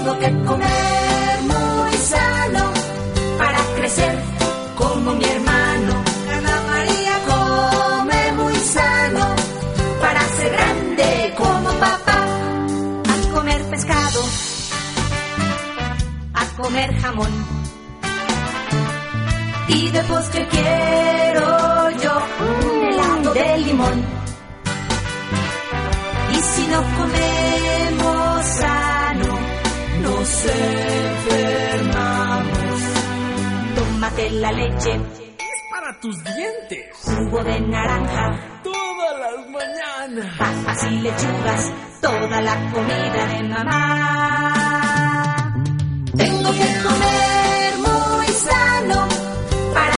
Tengo que comer muy sano para crecer como mi hermano. Ana María come muy sano para ser grande como papá. A comer pescado, a comer jamón, y de postre quiero yo un helado de limón. Y si no comemos sano, nos enfermamos. Tómate la leche, es para tus dientes. Jugo de naranja, Todas las mañanas. papas y lechugas, toda la comida de mamá. Tengo que comer